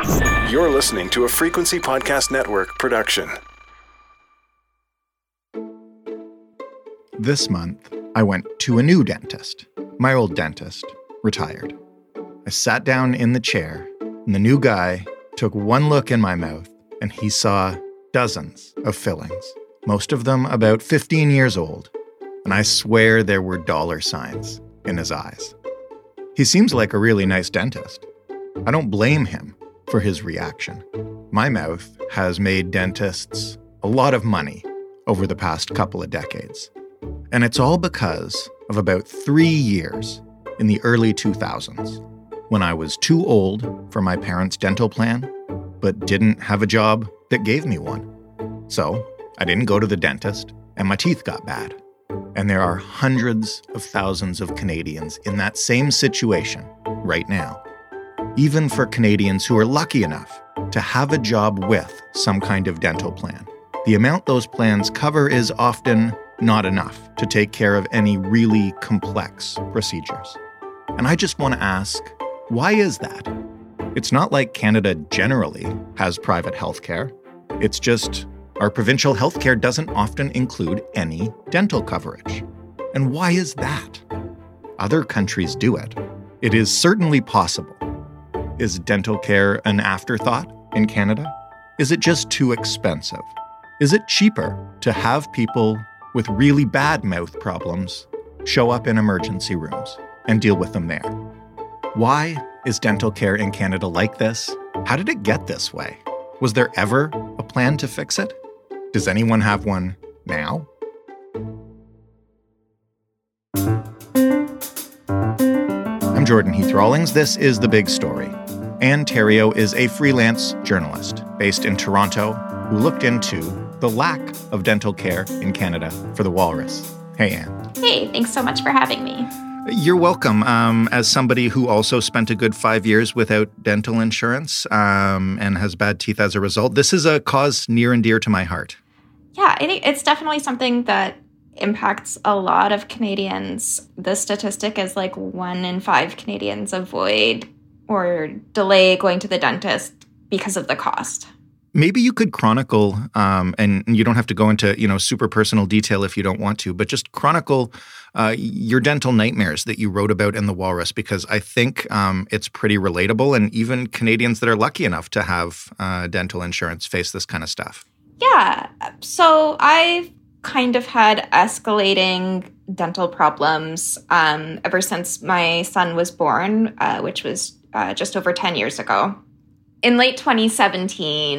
You're listening to a Frequency Podcast Network production. This month, I went to a new dentist. My old dentist retired. I sat down in the chair, and the new guy took one look in my mouth, and he saw dozens of fillings, most of them about 15 years old, and I swear there were dollar signs in his eyes. He seems like a really nice dentist. I don't blame him for his reaction. My mouth has made dentists a lot of money over the past couple of decades. And it's all because of about 3 years in the early 2000s when I was too old for my parents' dental plan, but didn't have a job that gave me one. So I didn't go to the dentist, and my teeth got bad. And there are hundreds of thousands of Canadians in that same situation right now. Even for Canadians who are lucky enough to have a job with some kind of dental plan, the amount those plans cover is often not enough to take care of any really complex procedures. And I just want to ask, why is that? It's not like Canada generally has private healthcare. It's just our provincial healthcare doesn't often include any dental coverage. And why is that? Other countries do it. It is certainly possible. Is dental care an afterthought in Canada? Is it just too expensive? Is it cheaper to have people with really bad mouth problems show up in emergency rooms and deal with them there? Why is dental care in Canada like this? How did it get this way? Was there ever a plan to fix it? Does anyone have one now? I'm Jordan Heath Rawlings. This is The Big Story. Anne Theriault is a freelance journalist based in Toronto who looked into the lack of dental care in Canada for The Walrus. Hey, Anne. Hey, thanks so much for having me. You're welcome. As somebody who also spent a good 5 years without dental insurance and has bad teeth as a result, this is a cause near and dear to my heart. Yeah, I think it's definitely something that impacts a lot of Canadians. The statistic is like 1 in 5 Canadians avoid or delay going to the dentist because of the cost. Maybe you could chronicle, and you don't have to go into super personal detail if you don't want to, but just chronicle your dental nightmares that you wrote about in The Walrus, because I think it's pretty relatable, and even Canadians that are lucky enough to have dental insurance face this kind of stuff. Yeah, so I've kind of had escalating dental problems ever since my son was born, which was just over 10 years ago. In late 2017,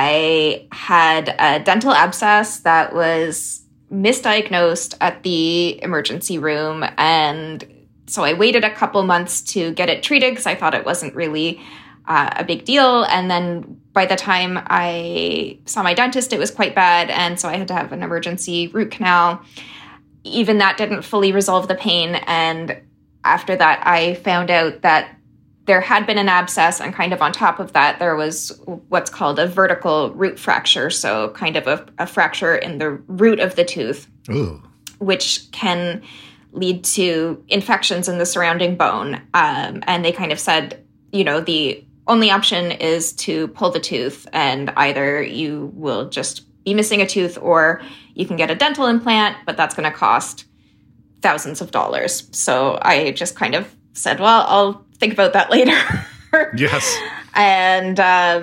I had a dental abscess that was misdiagnosed at the emergency room. And so I waited a couple months to get it treated because I thought it wasn't really a big deal. And then by the time I saw my dentist, it was quite bad. And so I had to have an emergency root canal. Even that didn't fully resolve the pain. And after that, I found out that there had been an abscess, and kind of on top of that, there was what's called a vertical root fracture. So kind of a fracture in the root of the tooth, Ooh. Which can lead to infections in the surrounding bone. And they kind of said, the only option is to pull the tooth, and either you will just be missing a tooth or you can get a dental implant, but that's going to cost thousands of dollars. So I just kind of said, well, I'll think about that later. Yes. And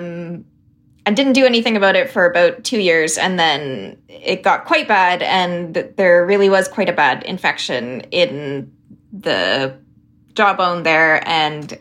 I didn't do anything about it for about 2 years. And then it got quite bad. And there really was quite a bad infection in the jawbone there. And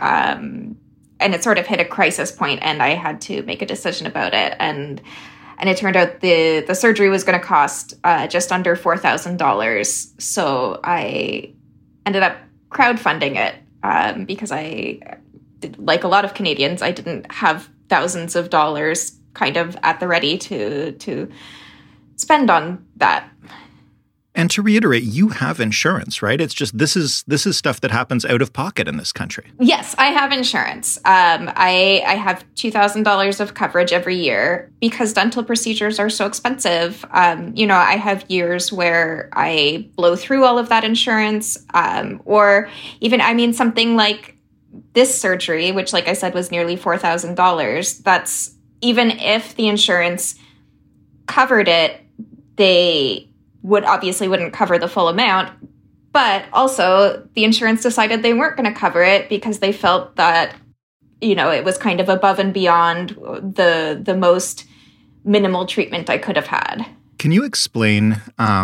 it sort of hit a crisis point, and I had to make a decision about it. And it turned out the surgery was going to cost just under $4,000. So I ended up crowdfunding it. Because like a lot of Canadians, I didn't have thousands of dollars kind of at the ready to spend on that. And to reiterate, you have insurance, right? It's just this is stuff that happens out of pocket in this country. Yes, I have insurance. I have $2,000 of coverage every year because dental procedures are so expensive. I have years where I blow through all of that insurance, or even, something like this surgery, which, like I said, was nearly $4,000, that's even if the insurance covered it, they wouldn't cover the full amount. But also the insurance decided they weren't going to cover it because they felt that, it was kind of above and beyond the most minimal treatment I could have had. Can you explain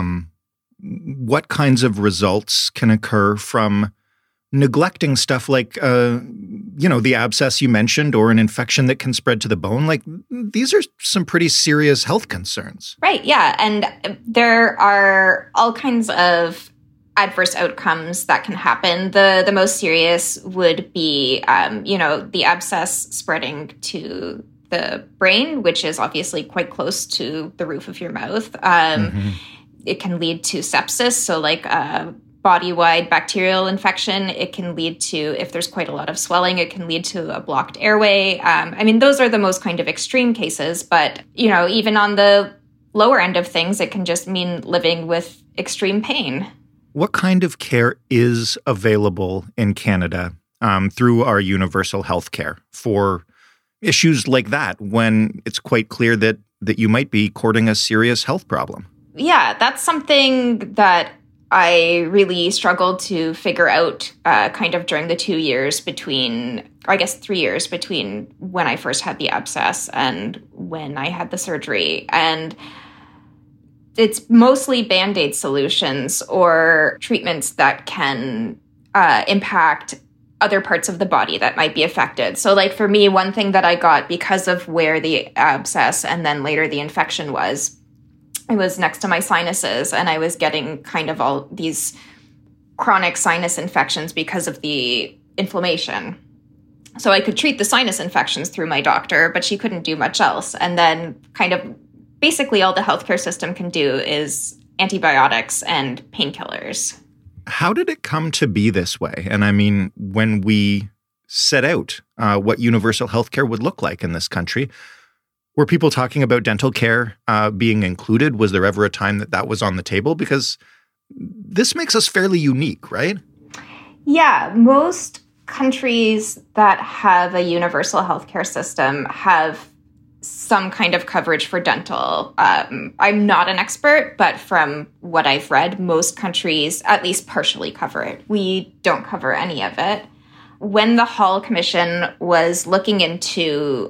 what kinds of results can occur from neglecting stuff like, the abscess you mentioned or an infection that can spread to the bone? Like, these are some pretty serious health concerns. Right, yeah. And there are all kinds of adverse outcomes that can happen. The most serious would be, the abscess spreading to the brain, which is obviously quite close to the roof of your mouth. It can lead to sepsis, so like a body-wide bacterial infection. It can lead to, if there's quite a lot of swelling, it can lead to a blocked airway. Those are the most kind of extreme cases, but, even on the lower end of things, it can just mean living with extreme pain. What kind of care is available in Canada through our universal health care for issues like that when it's quite clear that you might be courting a serious health problem? Yeah, that's something that I really struggled to figure out kind of during the 3 years between when I first had the abscess and when I had the surgery. And it's mostly Band-Aid solutions or treatments that can impact other parts of the body that might be affected. So like for me, one thing that I got because of where the abscess and then later the infection was, it was next to my sinuses, and I was getting kind of all these chronic sinus infections because of the inflammation. So I could treat the sinus infections through my doctor, but she couldn't do much else. And then kind of basically all the healthcare system can do is antibiotics and painkillers. How did it come to be this way? And I mean, when we set out what universal healthcare would look like in this country, were people talking about dental care being included? Was there ever a time that was on the table? Because this makes us fairly unique, right? Yeah, most countries that have a universal healthcare system have some kind of coverage for dental. I'm not an expert, but from what I've read, most countries at least partially cover it. We don't cover any of it. When the Hall Commission was looking into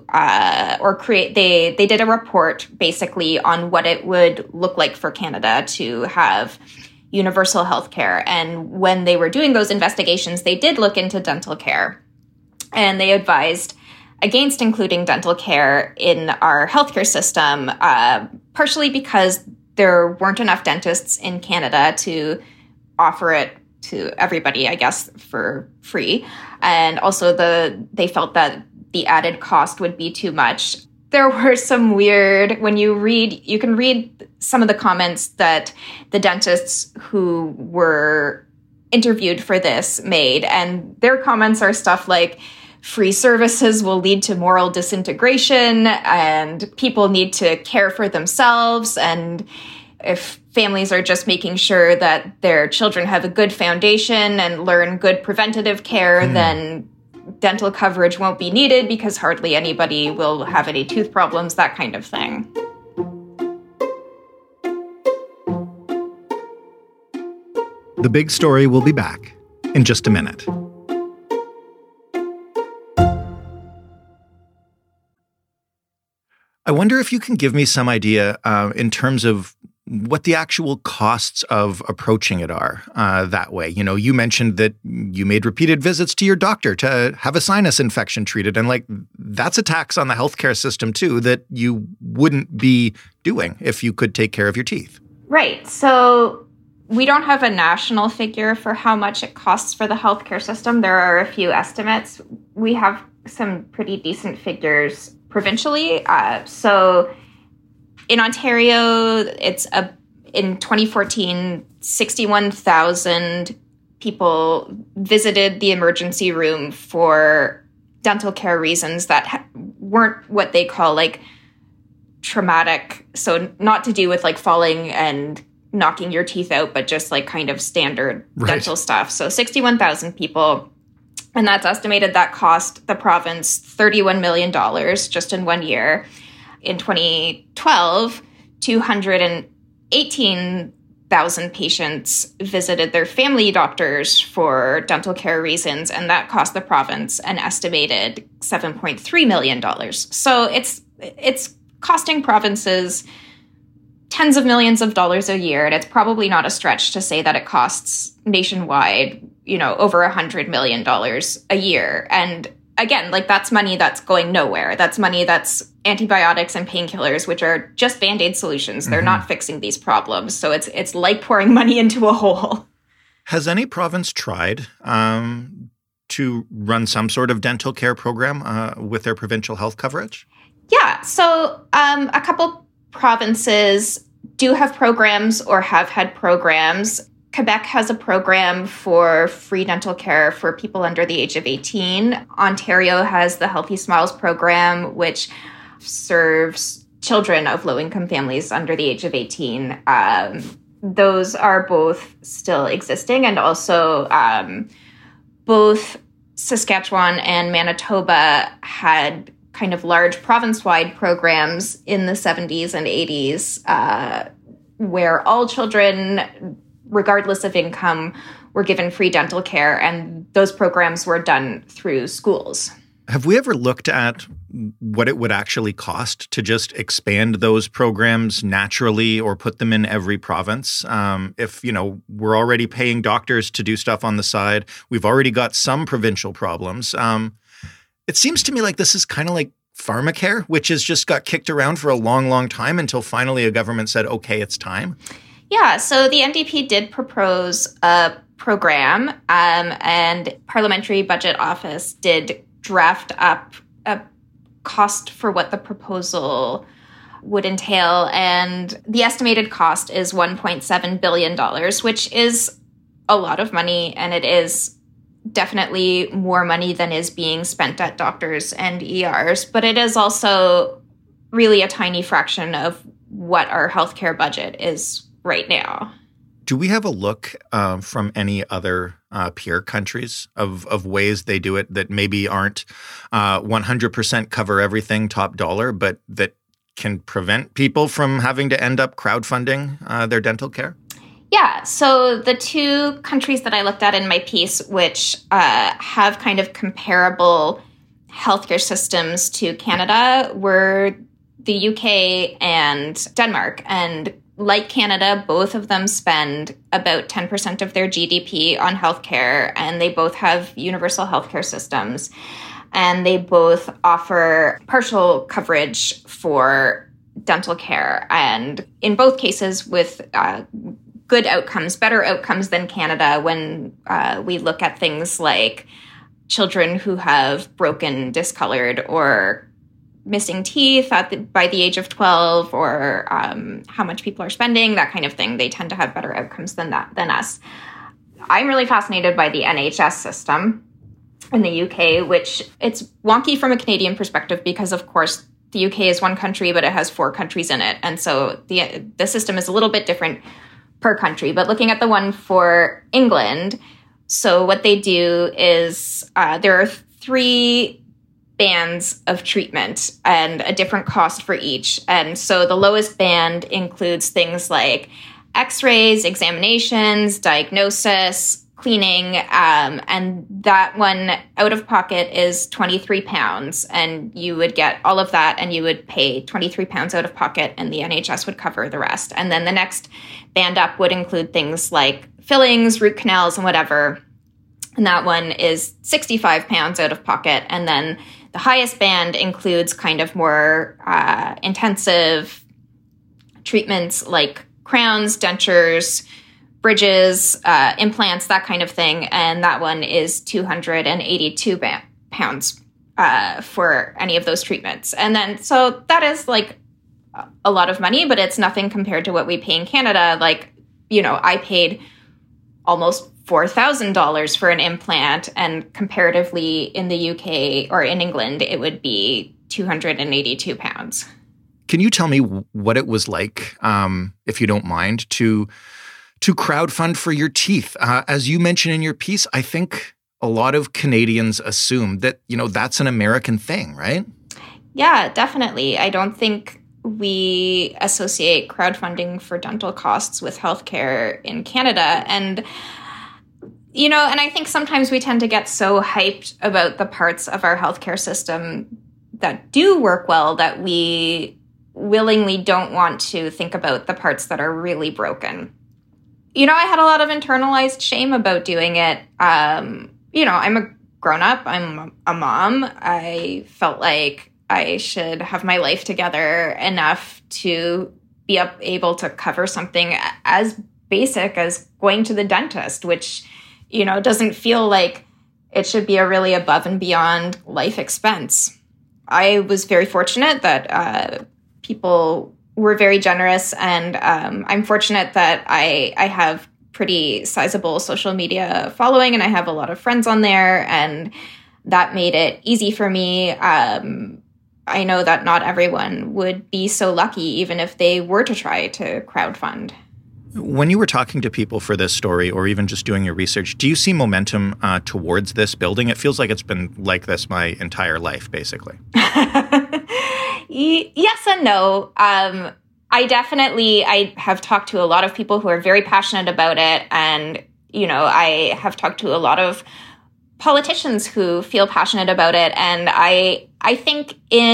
they did a report basically on what it would look like for Canada to have universal health care. And when they were doing those investigations, they did look into dental care. And they advised against including dental care in our healthcare system, partially because there weren't enough dentists in Canada to offer it to everybody, I guess, for free. And also they felt that the added cost would be too much. There were some weird, you can read some of the comments that the dentists who were interviewed for this made. And their comments are stuff like, free services will lead to moral disintegration, and people need to care for themselves. And if families are just making sure that their children have a good foundation and learn good preventative care, then dental coverage won't be needed because hardly anybody will have any tooth problems, that kind of thing. The Big Story will be back in just a minute. I wonder if you can give me some idea in terms of what the actual costs of approaching it are that way. You know, you mentioned that you made repeated visits to your doctor to have a sinus infection treated. And that's a tax on the healthcare system too that you wouldn't be doing if you could take care of your teeth. Right. So we don't have a national figure for how much it costs for the healthcare system. There are a few estimates. We have some pretty decent figures provincially. So in Ontario, in 2014, 61,000 people visited the emergency room for dental care reasons that weren't what they call traumatic. So not to do with falling and knocking your teeth out, but just kind of standard dental stuff. So 61,000 people. And that's estimated that cost the province $31 million just in 1 year. In 2012, 218,000 patients visited their family doctors for dental care reasons, and that cost the province an estimated $7.3 million. So it's costing provinces tens of millions of dollars a year, and it's probably not a stretch to say that it costs nationwide, over $100 million a year. And again, that's money that's going nowhere. That's money that's antibiotics and painkillers, which are just Band-Aid solutions. They're not fixing these problems. So it's like pouring money into a hole. Has any province tried to run some sort of dental care program with their provincial health coverage? Yeah. So a couple provinces do have programs or have had programs. Quebec has a program for free dental care for people under the age of 18. Ontario has the Healthy Smiles program, which serves children of low-income families under the age of 18. Those are both still existing, and also both Saskatchewan and Manitoba had kind of large province-wide programs in the 70s and 80s where all children, regardless of income, were given free dental care, and those programs were done through schools. Have we ever looked at what it would actually cost to just expand those programs naturally or put them in every province? If, we're already paying doctors to do stuff on the side, we've already got some provincial problems. It seems to me like this is kind of like pharmacare, which has just got kicked around for a long, long time until finally a government said, okay, it's time. Yeah, so the NDP did propose a program, and Parliamentary Budget Office did draft up a cost for what the proposal would entail, and the estimated cost is $1.7 billion, which is a lot of money, and it is definitely more money than is being spent at doctors and ERs, but it is also really a tiny fraction of what our healthcare budget is right now. Do we have a look from any other peer countries of ways they do it that maybe aren't 100% cover everything top dollar, but that can prevent people from having to end up crowdfunding their dental care? Yeah, so the two countries that I looked at in my piece, which have kind of comparable healthcare systems to Canada, were the UK and Denmark. And like Canada, both of them spend about 10% of their GDP on healthcare, and they both have universal healthcare systems. And they both offer partial coverage for dental care. And in both cases with good outcomes, better outcomes than Canada when we look at things like children who have broken, discolored, or missing teeth by the age of 12, or how much people are spending, that kind of thing. They tend to have better outcomes than us. I'm really fascinated by the NHS system in the UK, which it's wonky from a Canadian perspective because, of course, the UK is one country, but it has 4 countries in it. And so the system is a little bit different per country. But looking at the one for England, so what they do is there are 3 bands of treatment and a different cost for each. And so the lowest band includes things like x-rays, examinations, diagnosis, cleaning, and that one out of pocket is £23, and you would get all of that, and you would pay £23 out of pocket, and the NHS would cover the rest. And then the next band up would include things like fillings, root canals, and whatever, and that one is £65 out of pocket. And then the highest band includes kind of more intensive treatments like crowns, dentures, bridges, implants, that kind of thing. And that one is £282 for any of those treatments. And then, so that is like a lot of money, but it's nothing compared to what we pay in Canada. Like, I paid almost $4,000 for an implant, and comparatively in the UK or in England, it would be £282. Can you tell me what it was like, if you don't mind, to crowdfund for your teeth? As you mentioned in your piece, I think a lot of Canadians assume that, that's an American thing, right? Yeah, definitely. I don't think we associate crowdfunding for dental costs with healthcare in Canada. And, and I think sometimes we tend to get so hyped about the parts of our healthcare system that do work well that we willingly don't want to think about the parts that are really broken. I had a lot of internalized shame about doing it. I'm a grown-up. I'm a mom. I felt like I should have my life together enough to be able to cover something as basic as going to the dentist, which, doesn't feel like it should be a really above and beyond life expense. I was very fortunate that people were very generous, and I'm fortunate that I have pretty sizable social media following, and I have a lot of friends on there, and that made it easy for me. I know that not everyone would be so lucky, even if they were to try to crowdfund. When you were talking to people for this story, or even just doing your research, do you see momentum towards this building? It feels like it's been like this my entire life, basically. Yes and no. I have talked to a lot of people who are very passionate about it. And, I have talked to a lot of politicians who feel passionate about it. And I think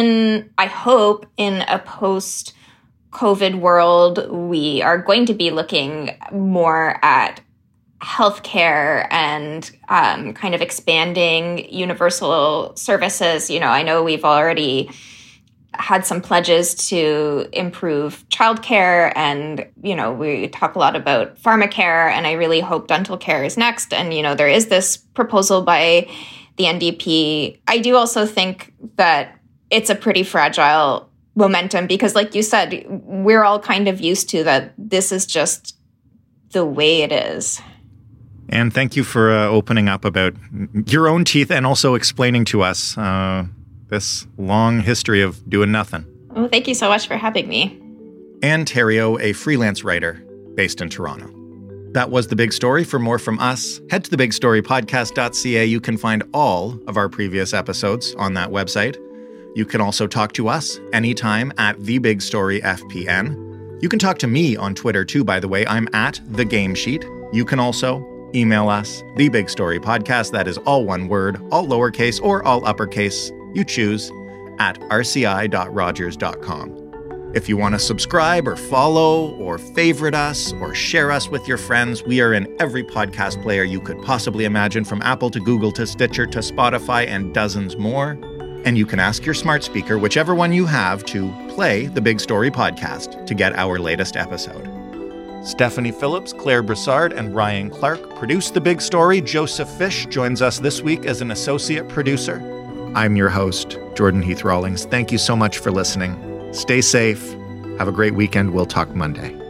I hope in a post-COVID world, we are going to be looking more at healthcare and kind of expanding universal services. I know we've already had some pledges to improve childcare, and, we talk a lot about pharmacare, and I really hope dental care is next. And, there is this proposal by the NDP. I do also think that it's a pretty fragile momentum because, like you said, we're all kind of used to that this is just the way it is. And thank you for opening up about your own teeth and also explaining to us this long history of doing nothing. Well, thank you so much for having me. Anne Theriault, a freelance writer based in Toronto. That was The Big Story. For more from us, head to thebigstorypodcast.ca. You can find all of our previous episodes on that website. You can also talk to us anytime at TheBigStoryFPN. You can talk to me on Twitter too, by the way. I'm at TheGameSheet. You can also email us, TheBigStoryPodcast. That is all one word, all lowercase or all uppercase. You choose, at rci.rogers.com. If you want to subscribe or follow or favorite us or share us with your friends, we are in every podcast player you could possibly imagine, from Apple to Google to Stitcher to Spotify and dozens more. And you can ask your smart speaker, whichever one you have, to play The Big Story Podcast to get our latest episode. Stephanie Phillips, Claire Broussard, and Ryan Clark produce The Big Story. Joseph Fish joins us this week as an associate producer. I'm your host, Jordan Heath Rawlings. Thank you so much for listening. Stay safe. Have a great weekend. We'll talk Monday.